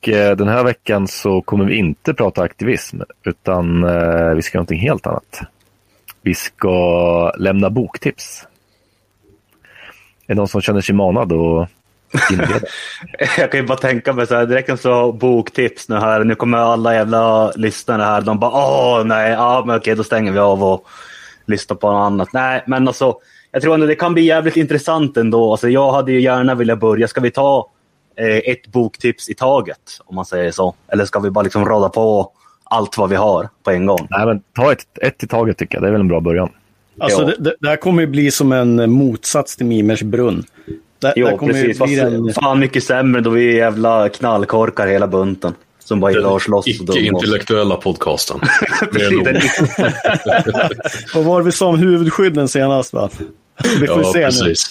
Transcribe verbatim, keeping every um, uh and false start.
Och eh, den här veckan så kommer vi inte prata aktivism, utan eh, vi ska göra någonting helt annat. Vi ska lämna boktips. Är det någon som känner sig manad och inleda? Jag kan ju bara tänka mig så här, direkt så boktips nu här. Nu kommer alla jävla lyssnare här. De bara, åh nej, ja men okej, då stänger vi av och lyssnar på något annat. Nej, men alltså, jag tror ändå det kan bli jävligt intressant ändå. Alltså, jag hade ju gärna vilja börja. Ska vi ta eh, ett boktips i taget, om man säger så? Eller ska vi bara liksom råda på allt vad vi har på en gång? Nej, men ta ett, ett i taget tycker jag. Det är väl en bra början. Alltså, det, det, det här kommer ju bli som en motsats till Mimers brunn. Det, jo, det kommer precis. bli en... Fan mycket sämre då vi är jävla knallkorkar hela bunten. Som bara gillar att slåss. Icke-intellektuella podcasten. Vad var det vi sa om huvudskydden senast, va? Vi får ja, se precis.